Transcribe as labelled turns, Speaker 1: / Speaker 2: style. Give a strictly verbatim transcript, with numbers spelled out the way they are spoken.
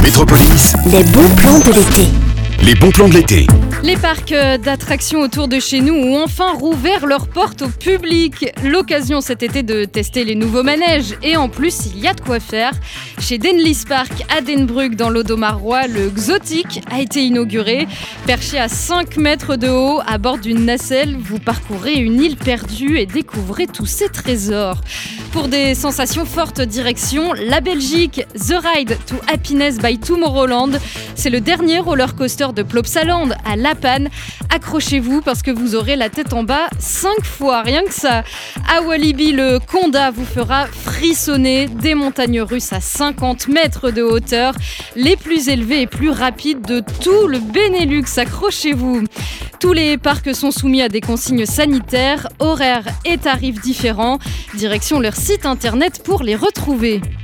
Speaker 1: Métropolis,
Speaker 2: Les bons plans de l'été.
Speaker 1: les bons plans de l'été.
Speaker 3: Les parcs d'attractions autour de chez nous ont enfin rouvert leurs portes au public. L'occasion cet été de tester les nouveaux manèges. Et en plus, il y a de quoi faire. Chez Denlis Park à Denbruck, dans l'Audomarois, le Xotic a été inauguré. Perché à cinq mètres de haut, à bord d'une nacelle, vous parcourez une île perdue et découvrez tous ses trésors. Pour des sensations fortes, direction la Belgique. The Ride to Happiness by Tomorrowland. C'est le dernier roller coaster de Plopsaland à La Panne. Accrochez-vous parce que vous aurez la tête en bas cinq fois, rien que ça. À Walibi, le Conda vous fera frissonner. Des montagnes russes à cinquante mètres de hauteur, les plus élevées et plus rapides de tout le Benelux. Accrochez-vous. Tous les parcs sont soumis à des consignes sanitaires, horaires et tarifs différents. Direction leur site internet pour les retrouver.